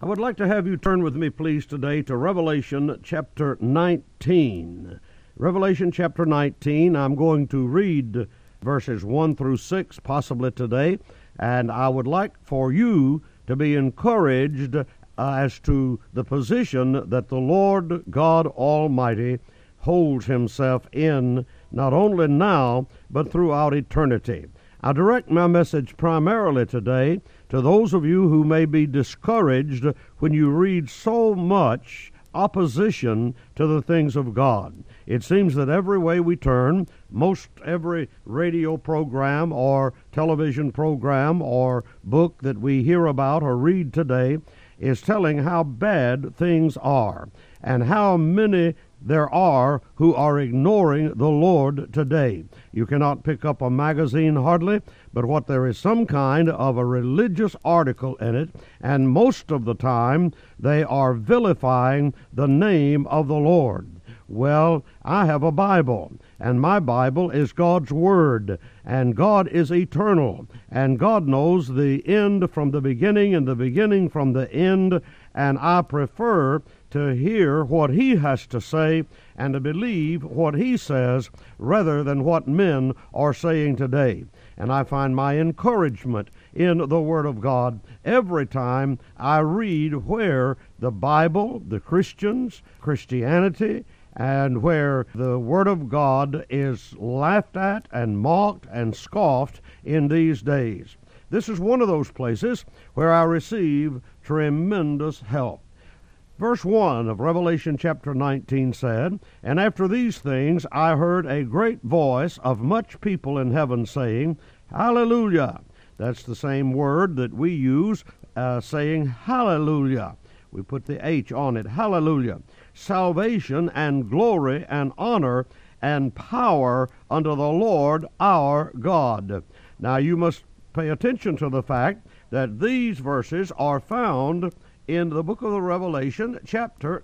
would like to have you turn with me, please, today to Revelation chapter 19. Revelation chapter 19, I'm going to read verses 1 through 6 possibly today, and I would like for you to be encouraged as to the position that the Lord God Almighty holds himself in, not only now, but throughout eternity. I direct my message primarily today to those of you who may be discouraged when you read so much opposition to the things of God. It seems that every way we turn, most every radio program or television program or book that we hear about or read today is telling how bad things are and how many there are who are ignoring the Lord today. You cannot pick up a magazine hardly, but what there is some kind of a religious article in it, and most of the time they are vilifying the name of the Lord. Well, I have a Bible, and my Bible is God's Word, and God is eternal, and God knows the end from the beginning and the beginning from the end, and I prefer to hear what He has to say and to believe what He says rather than what men are saying today. And I find my encouragement in the Word of God every time I read where the Bible, the Christians, Christianity, and where the Word of God is laughed at and mocked and scoffed in these days. This is one of those places where I receive tremendous help. Verse 1 of Revelation chapter 19 said, "And after these things I heard a great voice of much people in heaven saying, Hallelujah." That's the same word that we use saying Hallelujah. We put the H on it, Hallelujah. "Salvation and glory and honor and power unto the Lord our God." Now you must pay attention to the fact that these verses are found in the book of the Revelation, chapter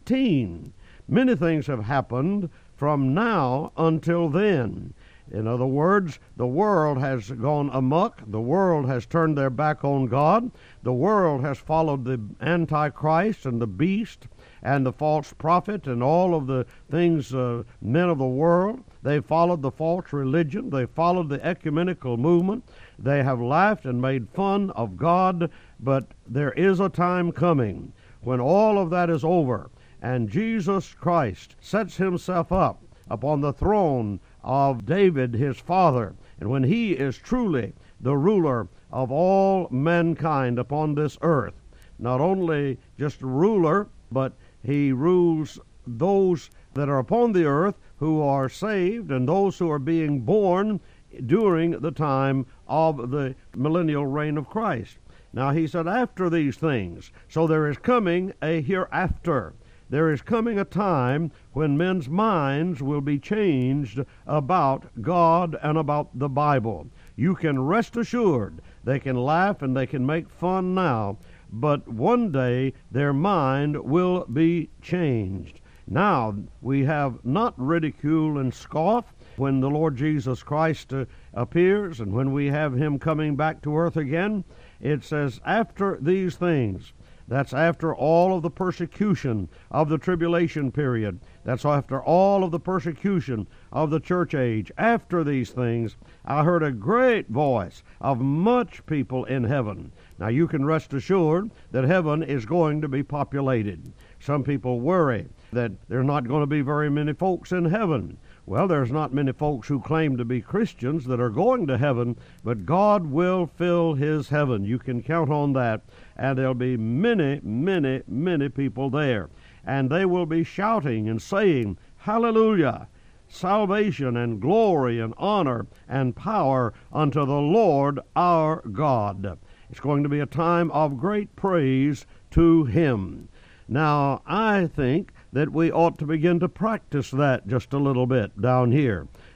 19. Many things have happened from now until then. In other words, the world has gone amok. The world has turned their back on God. The world has followed the Antichrist and the beast and the false prophet and all of the things, men of the world. They followed the false religion. They followed the ecumenical movement. They have laughed and made fun of God, but there is a time coming when all of that is over and Jesus Christ sets himself up upon the throne of David his father, and when he is truly the ruler of all mankind upon this earth. Not only just a ruler, but he rules those that are upon the earth who are saved and those who are being born during the time of the millennial reign of Christ. Now he said, after these things, so there is coming a hereafter. There is coming a time when men's minds will be changed about God and about the Bible. You can rest assured they can laugh and they can make fun now, but one day their mind will be changed. Now we have not ridicule and scoff when the Lord Jesus Christ appears and when we have him coming back to earth again. It says, after these things. That's after all of the persecution of the tribulation period. That's after all of the persecution of the church age. After these things, I heard a great voice of much people in heaven. Now you can rest assured that heaven is going to be populated. Some people worry that there's not going to be very many folks in heaven. Well, there's not many folks who claim to be Christians that are going to heaven, but God will fill his heaven. You can count on that. And there'll be many, many, many people there. And they will be shouting and saying, Hallelujah! Salvation and glory and honor and power unto the Lord our God. It's going to be a time of great praise to him. Now, I think that we ought to begin to practice that just a little bit down here.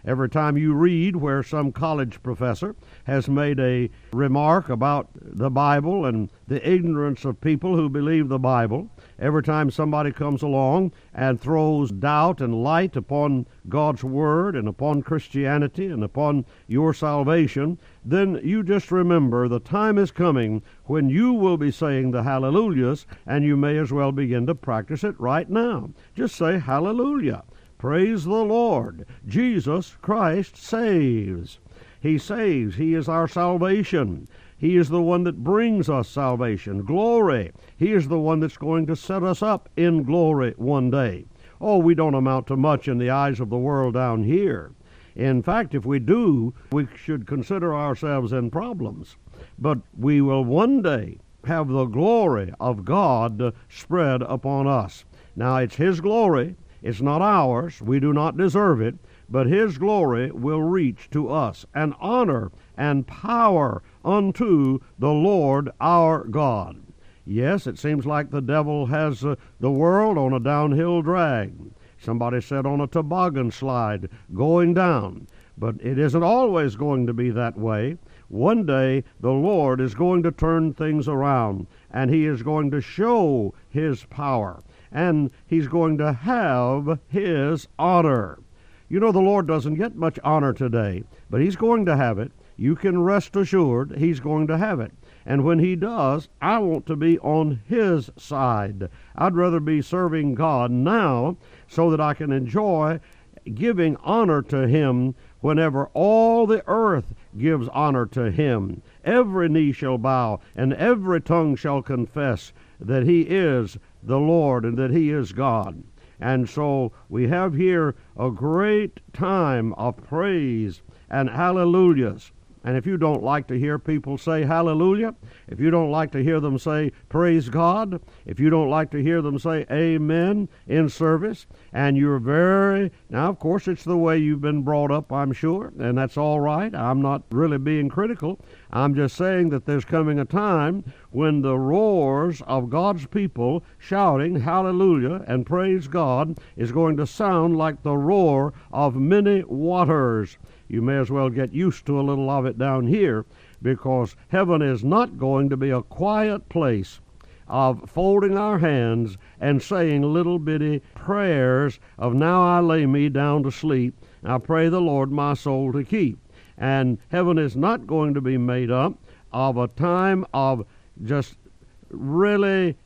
Every time you read where some college professor has made a remark about the Bible and the ignorance of people who believe the Bible, every time somebody comes along and throws doubt and light upon God's Word and upon Christianity and upon your salvation, then you just remember the time is coming when you will be saying the hallelujahs, and you may as well begin to practice it right now. Just say hallelujah. Praise the Lord. Jesus Christ saves. He saves. He is our salvation. He is the one that brings us salvation, glory. He is the one that's going to set us up in glory one day. Oh, we don't amount to much in the eyes of the world down here. In fact, if we do, we should consider ourselves in problems. But we will one day have the glory of God spread upon us. Now, it's His glory. It's not ours. We do not deserve it. But His glory will reach to us, and honor and power unto the Lord our God. Yes, it seems like the devil has the world on a downhill drag. Somebody said on a toboggan slide going down. But it isn't always going to be that way. One day the Lord is going to turn things around, and He is going to show His power, and He's going to have His honor. You know, the Lord doesn't get much honor today, but He's going to have it. You can rest assured He's going to have it. And when He does, I want to be on His side. I'd rather be serving God now so that I can enjoy giving honor to Him whenever all the earth gives honor to Him. Every knee shall bow, and every tongue shall confess that He is the Lord and that He is God. And so we have here a great time of praise and hallelujahs. And if you don't like to hear people say hallelujah, if you don't like to hear them say praise God, if you don't like to hear them say amen in service, and you're now of course it's the way you've been brought up, I'm sure, and that's all right. I'm not really being critical. I'm just saying that there's coming a time when the roars of God's people shouting hallelujah and praise God is going to sound like the roar of many waters. You may as well get used to a little of it down here, because heaven is not going to be a quiet place of folding our hands and saying little bitty prayers of now I lay me down to sleep, I pray the Lord my soul to keep. And heaven is not going to be made up of a time of just really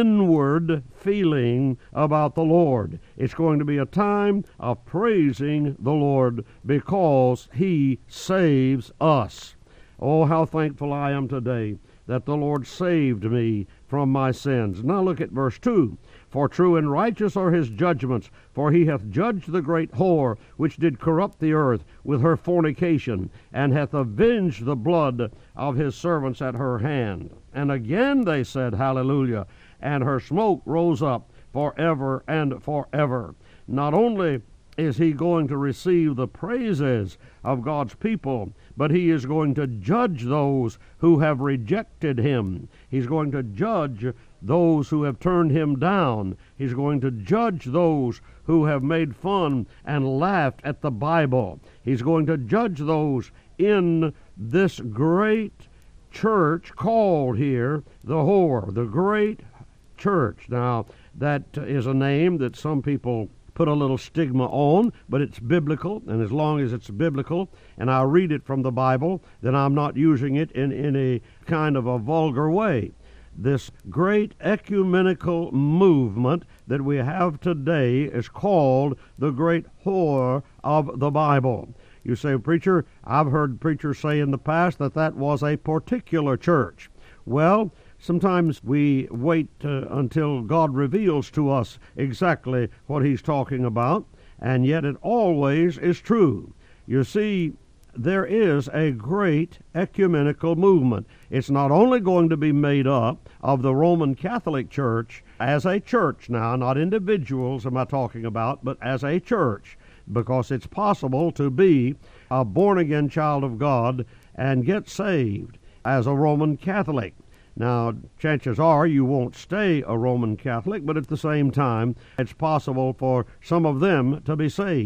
inward feeling about the Lord. It's going to be a time of praising the Lord because He saves us. Oh, how thankful I am today that the Lord saved me from my sins. Now look at verse 2. For true and righteous are His judgments, for He hath judged the great whore, which did corrupt the earth with her fornication, and hath avenged the blood of His servants at her hand. And again they said, hallelujah, and her smoke rose up forever and forever. Not only is He going to receive the praises of God's people, but He is going to judge those who have rejected Him. He's going to judge those who have turned Him down. He's going to judge those who have made fun and laughed at the Bible. He's going to judge those in this great church called here the whore, the great church. Now, that is a name that some people put a little stigma on, but it's biblical, and as long as it's biblical, and I read it from the Bible, then I'm not using it in any kind of a vulgar way. This great ecumenical movement that we have today is called the great whore of the Bible. You say, preacher, I've heard preachers say in the past that that was a particular church. Well, sometimes we wait until God reveals to us exactly what He's talking about, and yet it always is true. You see, there is a great ecumenical movement. It's not only going to be made up of the Roman Catholic Church as a church now, not individuals am I talking about, but as a church, because it's possible to be a born-again child of God and get saved as a Roman Catholic. Now, chances are you won't stay a Roman Catholic, but at the same time, it's possible for some of them to be saved.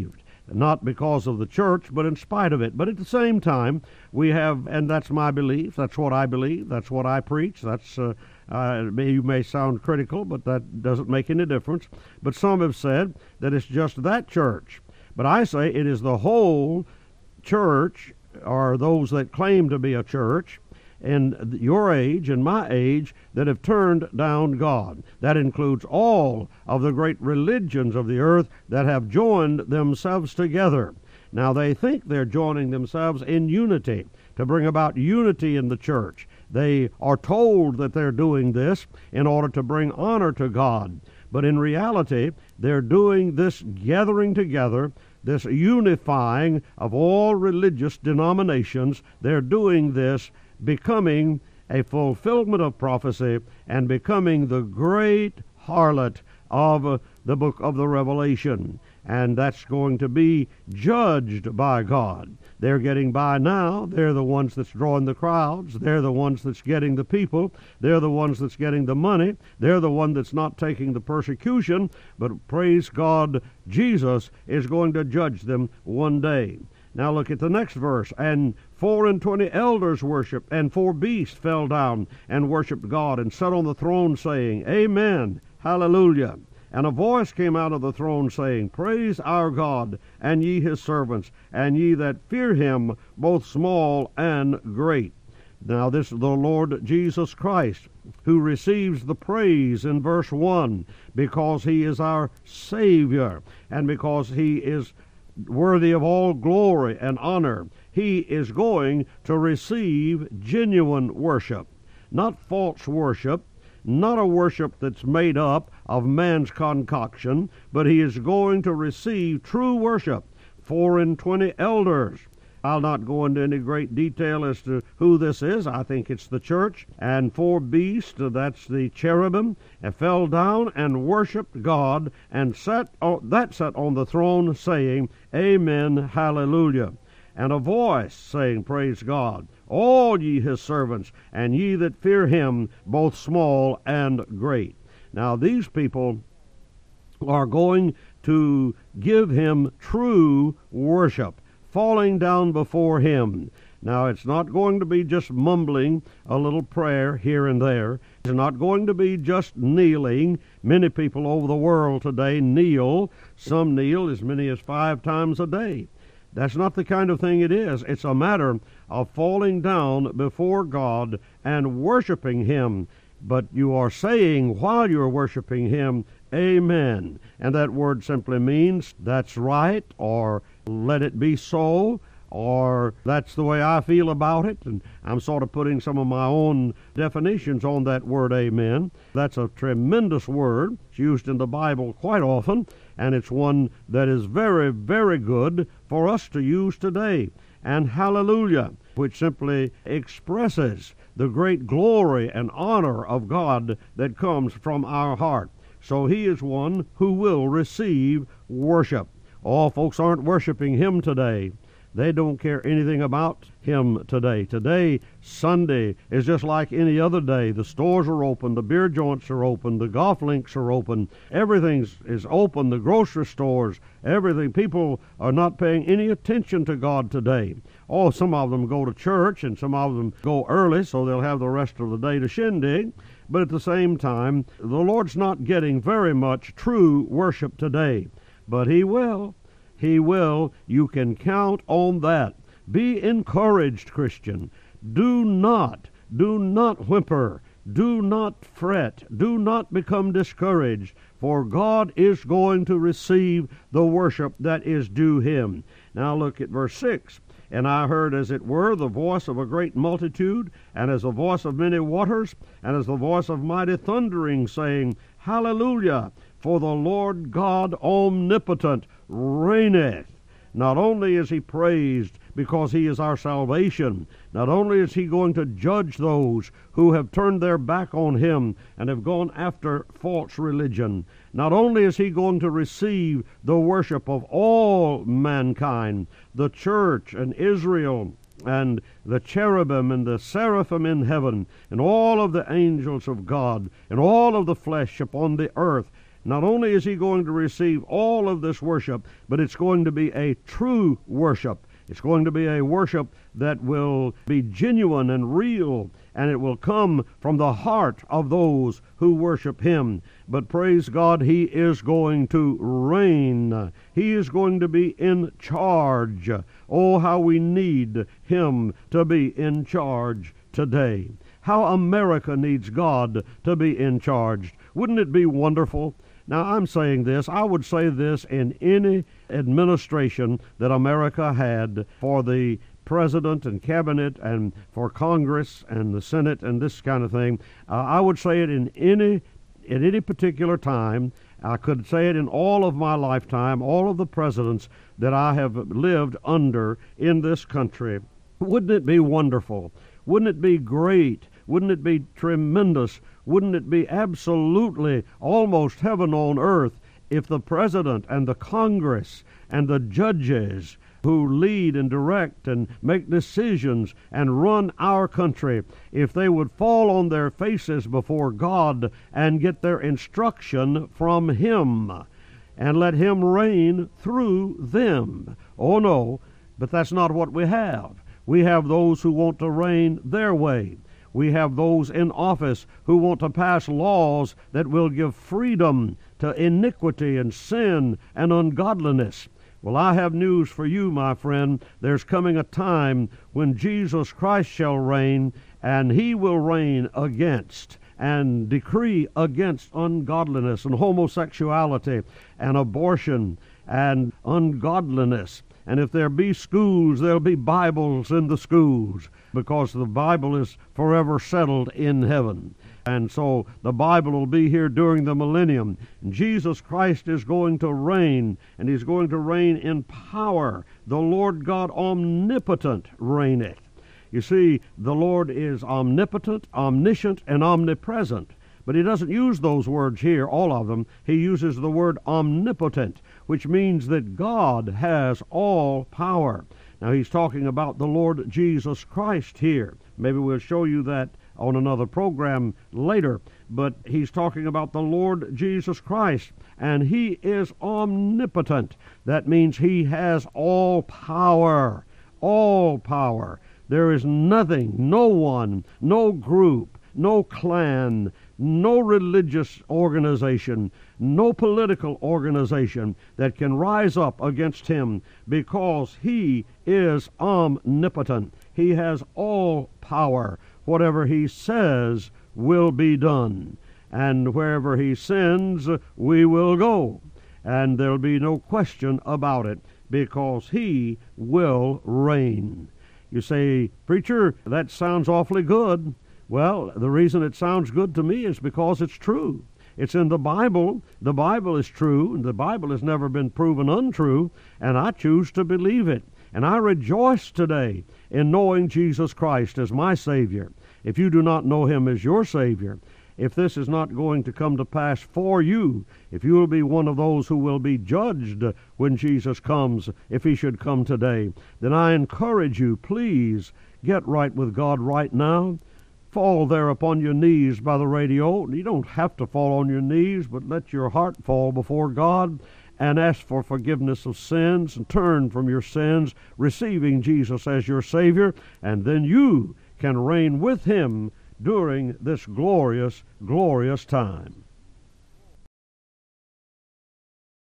not because of the church, but in spite of it. But at the same time, we have, and that's my belief, that's what I believe, that's what I preach, that's you may sound critical, but that doesn't make any difference. But some have said that it's just that church. But I say it is the whole church, or those that claim to be a church, in your age and my age, that have turned down God. That includes all of the great religions of the earth that have joined themselves together. Now, they think they're joining themselves in unity, to bring about unity in the church. They are told that they're doing this in order to bring honor to God. But in reality, they're doing this gathering together, this unifying of all religious denominations. They're doing this becoming a fulfillment of prophecy and becoming the great harlot of the book of the Revelation. And that's going to be judged by God. They're getting by now. They're the ones that's drawing the crowds. They're the ones that's getting the people. They're the ones that's getting the money. They're the one that's not taking the persecution. But praise God, Jesus is going to judge them one day. Now look at the next verse. And 24 elders worshipped, and 4 beasts fell down and worshipped God, and sat on the throne, saying, Amen, hallelujah. And a voice came out of the throne, saying, Praise our God, and ye his servants, and ye that fear him, both small and great. Now this is the Lord Jesus Christ, who receives the praise in verse 1, because he is our Savior, and because he is worthy of all glory and honor. He is going to receive genuine worship, not false worship, not a worship that's made up of man's concoction, but he is going to receive true worship. 24 elders. I'll not go into any great detail as to who this is. I think it's the church. And 4 beasts, that's the cherubim, and fell down and worshipped God, and sat on the throne, saying, Amen, hallelujah. And a voice saying, Praise God, all ye his servants, and ye that fear him, both small and great. Now these people are going to give him true worship, falling down before him. Now, it's not going to be just mumbling a little prayer here and there. It's not going to be just kneeling. Many people over the world today kneel. Some kneel as many as 5 times a day. That's not the kind of thing it is. It's a matter of falling down before God and worshiping him. But you are saying while you're worshiping him, Amen. And that word simply means that's right, or let it be so, or that's the way I feel about it. And I'm sort of putting some of my own definitions on that word, amen. That's a tremendous word. It's used in the Bible quite often, and it's one that is very, very good for us to use today. And hallelujah, which simply expresses the great glory and honor of God that comes from our heart. So he is one who will receive worship. All folks aren't worshiping him today. They don't care anything about him today. Today, Sunday, is just like any other day. The stores are open, the beer joints are open, the golf links are open, everything is open, the grocery stores, everything. People are not paying any attention to God today. Oh, some of them go to church, and some of them go early, so they'll have the rest of the day to shindig. But at the same time, the Lord's not getting very much true worship today. But he will. He will. You can count on that. Be encouraged, Christian. Do not whimper. Do not fret. Do not become discouraged. For God is going to receive the worship that is due him. Now look at verse 6. And I heard, as it were, the voice of a great multitude, and as the voice of many waters, and as the voice of mighty thundering, saying, Hallelujah! For the Lord God omnipotent reigneth. Not only is he praised because he is our salvation, not only is he going to judge those who have turned their back on him and have gone after false religion, not only is he going to receive the worship of all mankind, the church and Israel and the cherubim and the seraphim in heaven and all of the angels of God and all of the flesh upon the earth, Not only is he going to receive all of this worship, but it's going to be a true worship. It's going to be a worship that will be genuine and real, and it will come from the heart of those who worship him. But praise God, he is going to reign. He is going to be in charge. Oh, how we need him to be in charge today. How America needs God to be in charge. Wouldn't it be wonderful? Now, I'm saying this, I would say this in any administration that America had for the president and cabinet and for Congress and the Senate and this kind of thing. I would say it at any particular time. I could say it in all of my lifetime, all of the presidents that I have lived under in this country. Wouldn't it be wonderful? Wouldn't it be great? Wouldn't it be tremendous? Wouldn't it be absolutely almost heaven on earth if the president and the Congress and the judges who lead and direct and make decisions and run our country, if they would fall on their faces before God and get their instruction from him and let him reign through them? Oh no, but that's not what we have. We have those who want to reign their way. We have those in office who want to pass laws that will give freedom to iniquity and sin and ungodliness. Well, I have news for you, my friend. There's coming a time when Jesus Christ shall reign, and he will reign against and decree against ungodliness and homosexuality and abortion and ungodliness. And if there be schools, there'll be Bibles in the schools, because the Bible is forever settled in heaven. And so the Bible will be here during the millennium. And Jesus Christ is going to reign, and he's going to reign in power. The Lord God omnipotent reigneth. You see, the Lord is omnipotent, omniscient, and omnipresent. But he doesn't use those words here, all of them. He uses the word omnipotent, which means that God has all power. Now, he's talking about the Lord Jesus Christ here. Maybe we'll show you that on another program later. But he's talking about the Lord Jesus Christ, and he is omnipotent. That means he has all power. All power. There is nothing, no one, no group, no clan, no religious organization, no political organization that can rise up against him, because he is omnipotent. He has all power. Whatever he says will be done. And wherever he sends, we will go. And there'll be no question about it, because he will reign. You say, preacher, that sounds awfully good. Well, the reason it sounds good to me is because it's true. It's in the Bible. The Bible is true, and the Bible has never been proven untrue, and I choose to believe it. And I rejoice today in knowing Jesus Christ as my Savior. If you do not know him as your Savior, if this is not going to come to pass for you, if you will be one of those who will be judged when Jesus comes, if he should come today, then I encourage you, please get right with God right now. Fall there upon your knees by the radio. You don't have to fall on your knees, but let your heart fall before God and ask for forgiveness of sins and turn from your sins, receiving Jesus as your Savior, and then you can reign with him during this glorious, glorious time.